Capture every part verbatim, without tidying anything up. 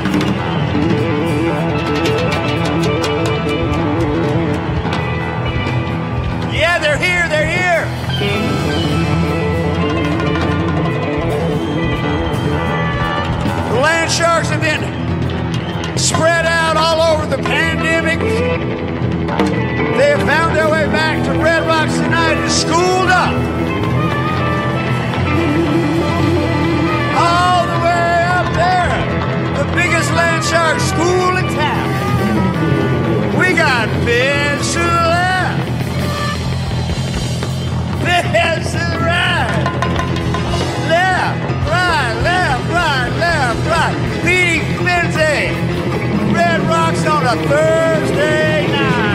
Yeah, they're here, they're here. The land sharks have been spread out all over the pandemic. They have found their way back to Red Rocks tonight and schooled up. All the way up there, the biggest land shark school in town. We got fish to the left, fish to the right, left, right, left, right, left, right. Pete Lindsay, Red Rocks on a Thursday night.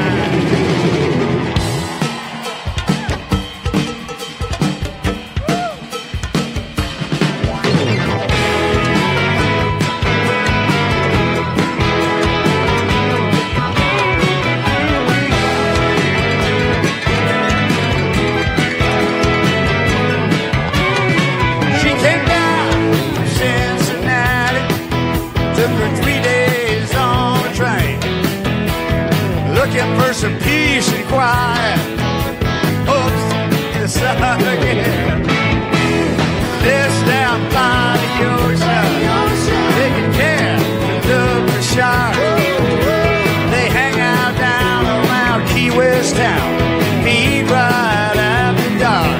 For some peace and quiet. Oops, the sun again. This down by the ocean, taking care of the shark. They hang out down around Key West town, feed right after dark.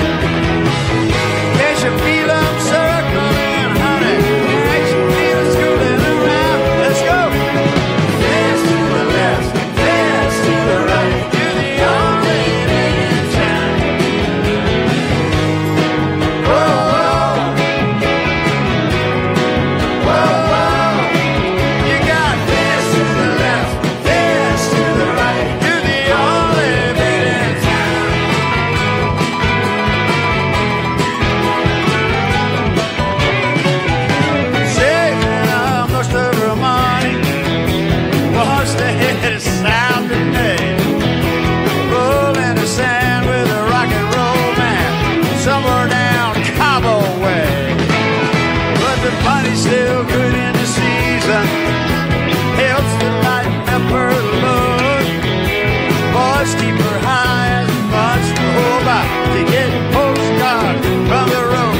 Can't you feel them circling, honey? Can't you feel it schooling around? Let's go. This to the left. Still good in the season, helps to lighten up her load. Boys keep her high as much to hold back to get postcards from the road.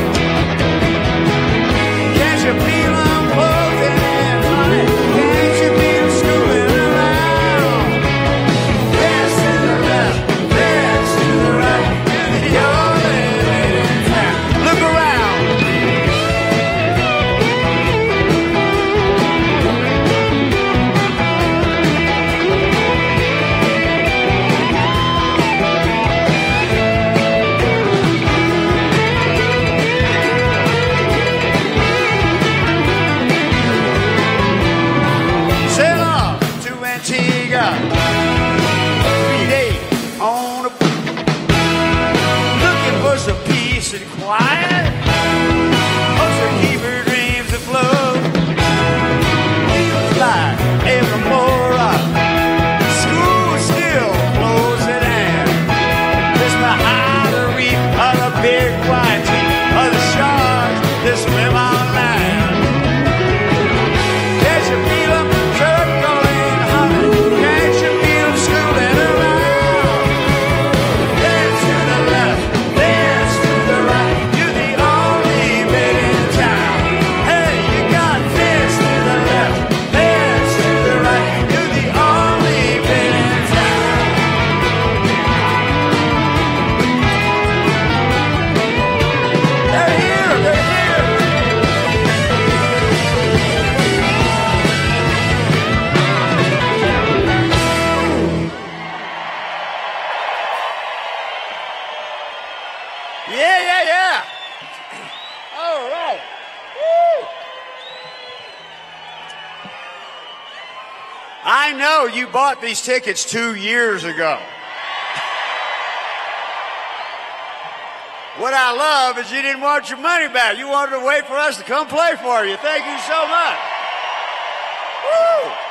Can't you feel them closing in, honey? Can't you feel them schooling around? Dance to the left, dance to the right, you're living in town. Look around. Antigua, three days on a boat, looking for some peace and quiet, hopes to keep her dreams afloat. Like evermore, school still closed at hand. This behind the reef of the big white teeth of the sharks that swim on land. Can't you feel them circling? Yeah, yeah, yeah. All right. Woo. I know you bought these tickets two years ago. What I love is you didn't want your money back. You wanted to wait for us to come play for you. Thank you so much. Woo.